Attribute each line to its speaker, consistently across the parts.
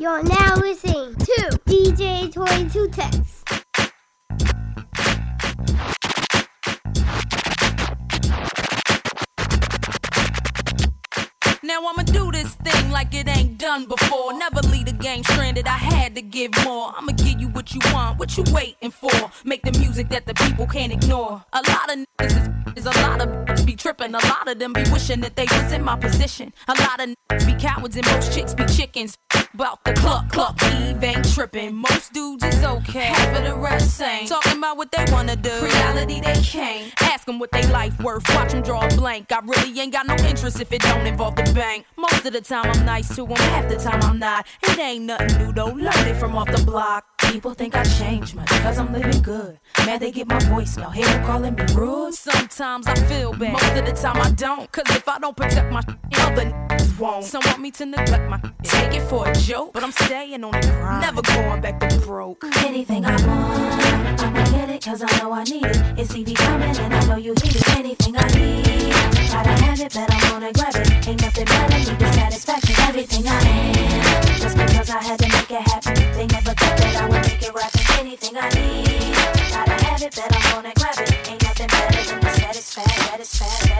Speaker 1: You're now listening to DJ 22 Tex.
Speaker 2: Now I'ma do this thing like it ain't done before. Never leave the game stranded, I had to give more. I'ma give you what you want, what you waiting for. Make the music that the people can't ignore. A lot of niggas is a lot of bitches be tripping. A lot of them be wishing that they was in my position. A lot of niggas be cowards and most chicks be chickens. About the cluck, Eve ain't tripping. Most dudes is okay, half of the rest ain't. Talking about what they wanna do, reality they can't. Ask them what they life worth, watch them draw a blank. I really ain't got no interest if it don't involve the bank. Most of the time I'm nice to them, half the time I'm not. It ain't nothing new though, learned it from off the block. People think I changed much because I'm living good. Mad they get my voicemail, hate them calling me rude. Sometimes I feel bad, most of the time I don't. Cause if I don't protect my other niggas won't. Some want me to neglect my take it for a joke, but I'm staying on the grind, never going back to broke.
Speaker 3: Anything I want, I'ma get it cause I know I need it. It's TV coming and I know you need it. Anything I need, gotta have it, but I'm gonna grab it. Ain't nothing better, need the satisfaction. Everything I am, just because I had to make it happen. They never thought that I would make it rapping. Anything I need, gotta have it, but I'm gonna grab it. Ain't nothing better than the satisfaction.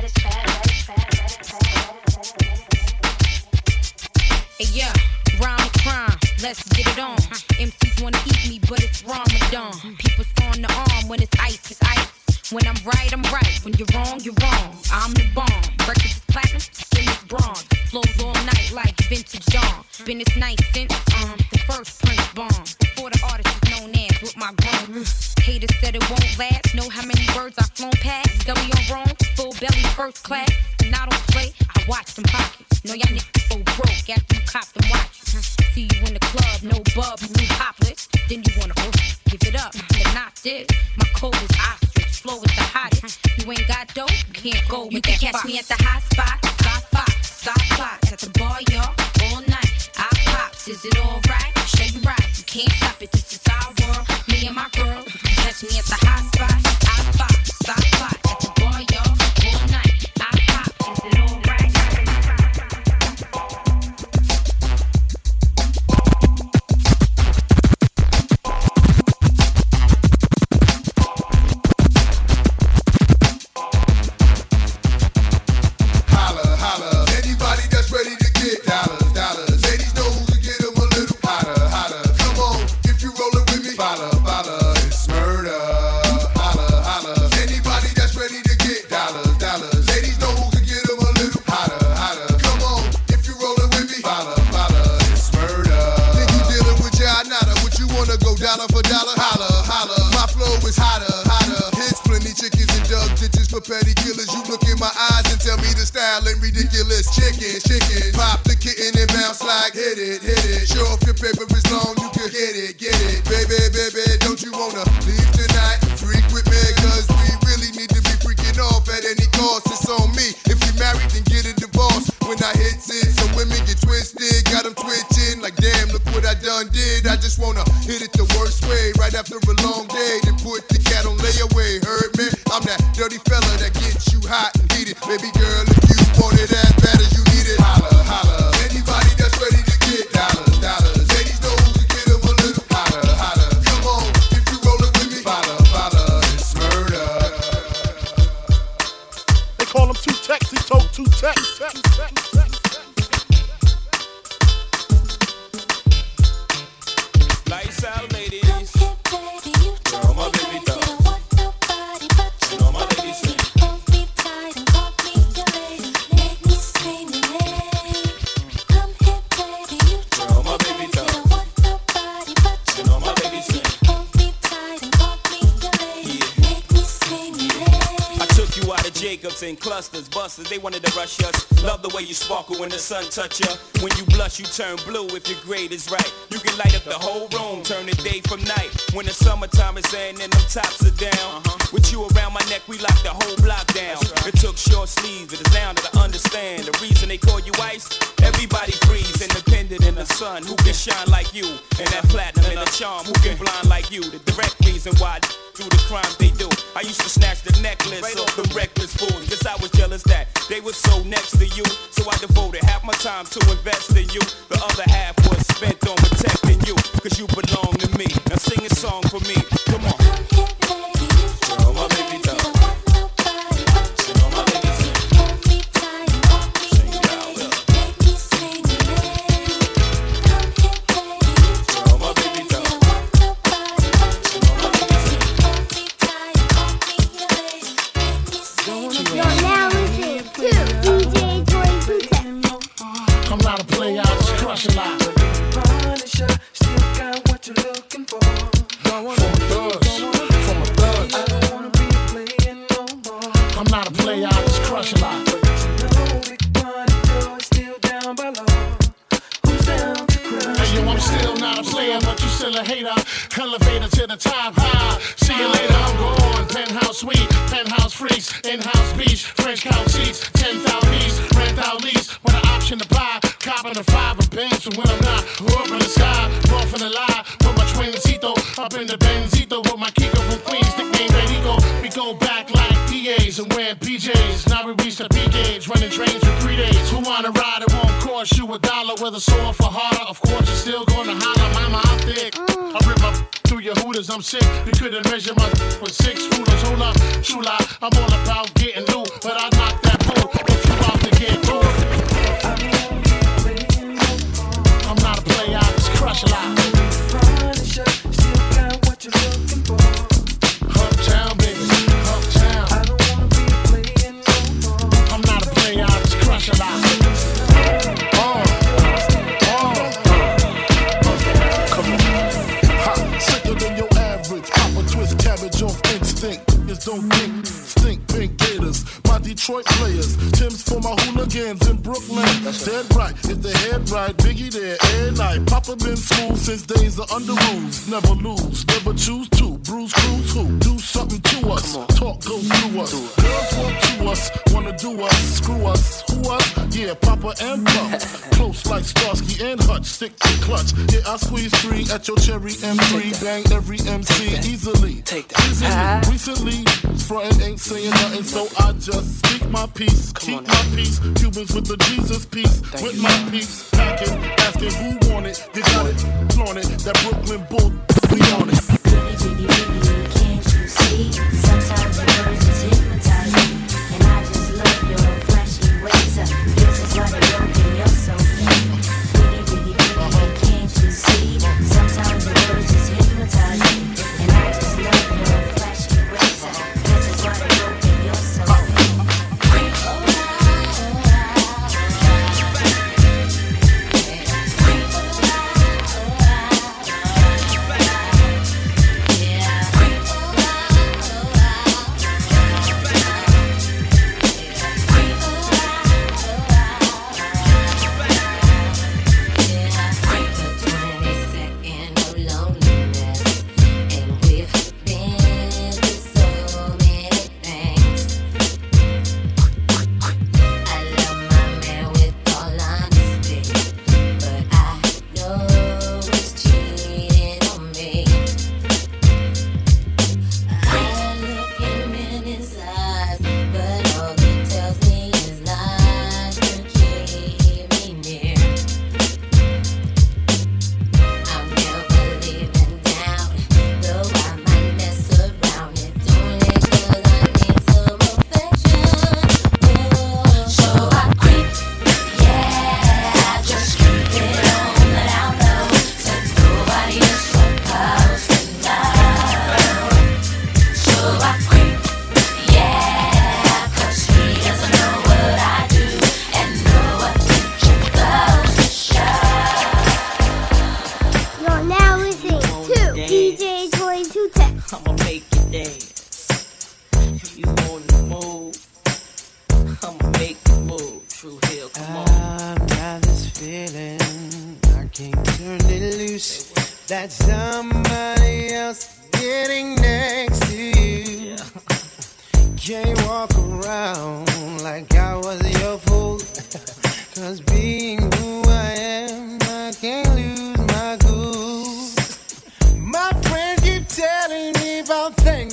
Speaker 4: Hey, yeah, rhyme or crime, let's get it on. MCs wanna eat me, but it's Ramadan. People throwing the arm when it's ice, it's ice. When I'm right, I'm right. When you're wrong, you're wrong. I'm the bomb. Records is platinum, skin is bronze. Flows all night like vintage Dawn. Been this night since the first Prince bomb. Before the artist is known as with my grown. Haters said it won't last. Know how many birds I've flown past. Dummy on wrong, full belly, first class. And I don't play, I watch them pockets. Know y'all niggas so broke after you cop them watches. See you in the club, no bub, new hoplets. Then you wanna give it up, but not this. My code is ostrich, flow is the hottest. You ain't got dope, you can't go. You can catch me at the hot spot, stop at the bar, y'all, all night. I pops, is it alright? Show you right, you can't stop it. This is our world, me and my girl. You can catch me at the hot spot, stop at the bar, y'all, all night. I pops, is it alright?
Speaker 5: Dollar for dollar, holla, holla. My flow is hotter. Hits plenty chickens and dug ditches for petty killers. You look in my eyes and tell me the style ain't ridiculous. Chicken, pop the kitten and bounce like hit it. Show off your paper is long, you can get it. Baby, don't you wanna leave tonight? Freak with me, cause we really need to be freaking off at any cost. It's on me. If you married, then get a divorce. When I hit it, some women get twisted, got them twitching like damn, look what I done did. I just wanna hit it the worst way, right after a long day, then put the cat on layaway. Heard me? I'm that dirty fella that gets you hot and heated. Baby girl, if you want it as bad as you need it, holla. Anybody that's ready to get dollars. Ladies know who can get them a little hotter. Come on, if you rollin' with me, follow, it's murder.
Speaker 6: They call him Two Tex, he told Two Tex.
Speaker 7: Lights out, ladies. You're my baby doll. You know my ladies say.
Speaker 3: Hold me tight and call me your lady. Make me scream your name. Come here, baby,
Speaker 7: You're my baby doll.
Speaker 3: don't want nobody but
Speaker 7: You know my ladies say.
Speaker 3: Hold me tight and call me your lady. Make me scream your name.
Speaker 7: I took you out of Jacobs in clusters, busters, they wanted to rush us. Love the way you sparkle when the sun touch ya. When you blush, you turn blue if your grade is right. You can light up the whole room, turn the day from night. When the summertime is in and them tops are down. With you around my neck, we lock the whole block down. It took short sleeves, but it's now that I understand the reason they call you ice. Everybody freeze, independent in the sun. Who can shine like you? And that platinum and the charm, who can blind like you? The direct reason why do the crimes they do. I used to snatch the necklace off the reckless fools, cause I was jealous that they were so next to you. So I devoted half my time to invest in you. The other half was spent on protecting you, cause you belong to me. Now sing a song for me, come on. Oh, my baby doll.
Speaker 8: Crush a lot. Punisher, still got what you're looking for. From a thug. I don't wanna be playing no more. I'm not a player, I just crush a lot. But you know, Big Money Joe is still down by law. Who's down to crush? Hey yo, I'm still not a player, but you still a hater. Elevator to the top high. See you later, I'm gone. Penthouse suite, penthouse freaks, in-house beach, French couch seats, 10,000 east, rent out lease, with an option to buy. Copping a 5 of Benz, and when I'm not, up in the sky, off in the lie, with my twincito, up in the Benzito, with my Kiko from Queens, nickname Benito. We go back like PAs and wearing PJs. Now we reach the P gauge, running trains for 3 days. Who wanna ride? It won't cost you $1. Whether sore for harder, of course you're still gonna holler. Mama, I'm thick. I rip up through your hooters, I'm sick. You couldn't measure my with 6 rulers. Hold up, true lie, I'm all about getting loot, but I knock that bull if you out to get bored. I'm not a player, I just crush a lot. Punisher, still got what you're looking for. Uptown, baby, uptown. I don't wanna be playing no more. I'm not a player, I just crush a lot. Come on. Hot, sicker than your average. Pop a twist cabbage off instinct. Niggas don't think, stink pink gators. My Detroit players, Tim's for my hooligans in Brooklyn. That's dead right, if the head right, Biggie there, every night. Papa been smooth since days of under rules. Never lose, never choose to. Bruise, cruise, who? Do something to us. Talk goes through us. Girls want to us, wanna do us, screw us. Who us? Yeah, Papa and Pump. Close like Starsky and Hutch, stick to clutch. Yeah, I squeeze 3 at your cherry M3. Bang every MC easily.
Speaker 9: Take that.
Speaker 8: Easily. Recently, frontin' ain't saying nothing, so I just speak my peace. Keep my peace. Cubans with the Jesus peace. With my peace. Packing, asking who want it. You got it, flaunt it. That Brooklyn bull, we on it.
Speaker 3: Can't you see? Sometimes your words just hypnotize me, and I just love your flashy ways. This is why they don't get your soul. Biggie, can't you see? Sometimes your words just hypnotize me, and I just love your flashy ways. This is why they don't get your soul.
Speaker 10: That somebody else getting next to you. Can't walk around like I was your fool. Cause being who I am, I can't lose my cool. My friends keep telling me about things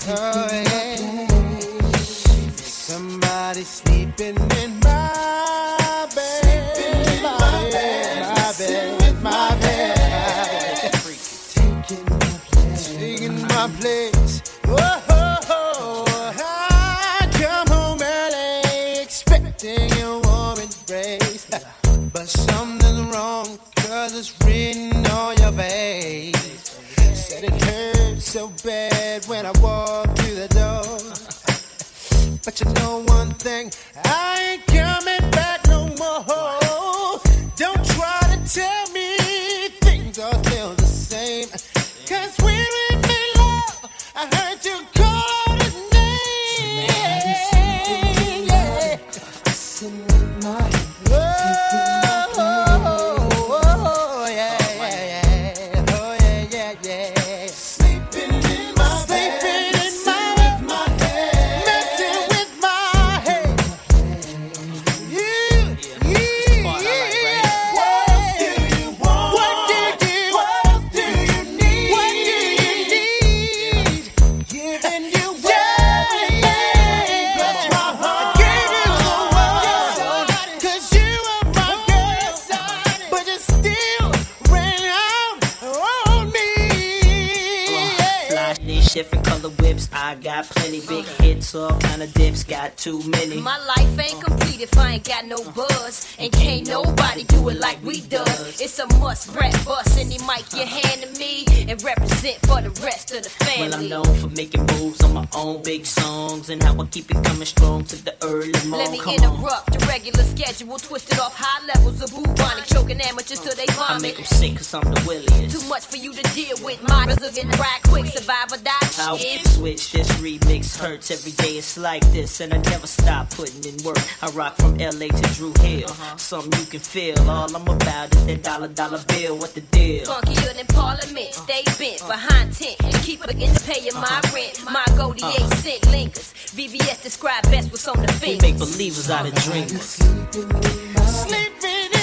Speaker 10: Somebody sleeping in my bed. My bed. Taking my place. Whoa, I come home early expecting a warm embrace. But something's wrong, 'cause it's written on your face. Said it hurt so bad when I walked through the door. But you know one thing, I ain't coming back no more. Don't try to tell me things are still the same. 'Cause when we made love, I heard you call his name. Yeah. Listen with my
Speaker 9: different color whips, I got plenty. Big hits, all kind of dips, got too many.
Speaker 11: My life ain't complete if I ain't got no buzz. And can't nobody do it like we does. It's a must, rap bust, any mic you hand to me, and represent for the rest of the family.
Speaker 9: Well, I'm known for making moves on my own big songs, and how I keep it coming strong to the early morning.
Speaker 11: Let me interrupt the regular schedule, twisted off high levels of bubonic, choking amateurs till they vomit.
Speaker 9: I make them sick 'cause I'm the williest.
Speaker 11: Too much for you to deal with, my brothers getting right quick, survive or die.
Speaker 9: I'll switch, this remix hurts. Every day it's like this, and I never stop putting in work. I rock from LA to Drew Hill, something you can feel. All I'm about is that dollar bill, what the deal?
Speaker 11: Funkier than Parliament, stay bent behind tent, and keep it in paying my rent. My goldie 8 cent lingers, VVS describe best what's on the fence.
Speaker 9: We make believers out of drinkers.
Speaker 10: Sleeping